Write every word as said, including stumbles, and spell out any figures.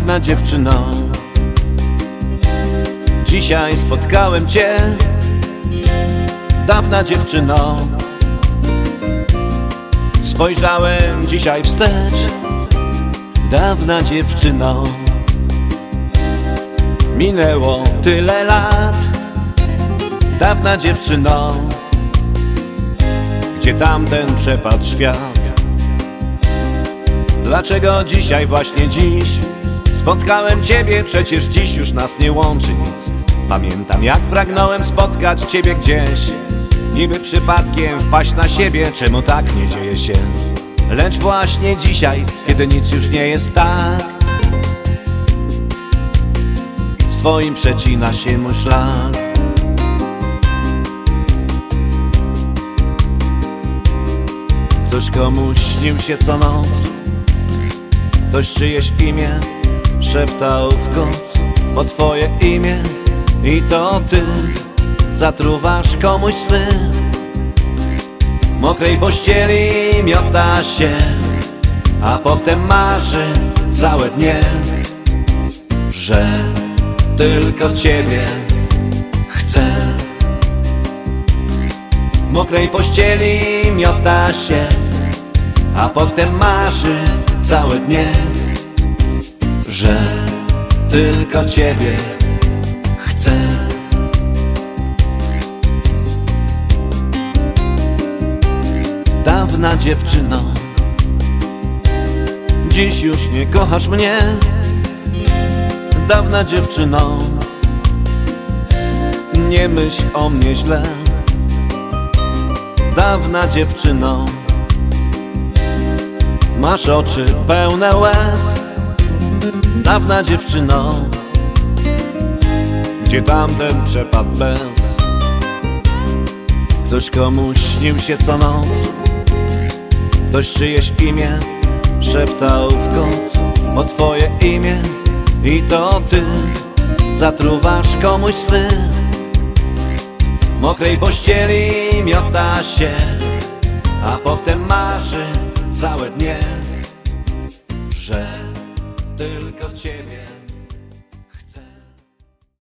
Dawna dziewczyno, dzisiaj spotkałem cię. Dawna dziewczyno, spojrzałem dzisiaj wstecz. Dawna dziewczyno, minęło tyle lat. Dawna dziewczyno, gdzie tamten przepadł świat? Dlaczego dzisiaj, właśnie dziś spotkałem ciebie? Przecież dziś już nas nie łączy nic. Pamiętam, jak pragnąłem spotkać ciebie gdzieś, niby przypadkiem wpaść na siebie. Czemu tak nie dzieje się? Lecz właśnie dzisiaj, kiedy nic już nie jest tak, z twoim przecina się mój szlak. Ktoś komuś śnił się co noc, ktoś czyjeś imię szeptał w koc. O twoje imię i to ty zatruwasz komuś sny. Mokrej pościeli miota się, a potem marzy całe dnie, że tylko ciebie chce. Mokrej pościeli miota się, a potem marzy całe dnie, że tylko ciebie chcę. Dawna dziewczyno, dziś już nie kochasz mnie. Dawna dziewczyno, nie myśl o mnie źle. Dawna dziewczyno, masz oczy pełne łez. Dawna dziewczyno, gdzie tamten przepadł bez? Ktoś komuś śnił się co noc, ktoś czyjeś imię szeptał w koc. O twoje imię i to ty zatruwasz komuś sny. Mokrej pościeli miota się, a potem marzy całe dnie, że tylko ciebie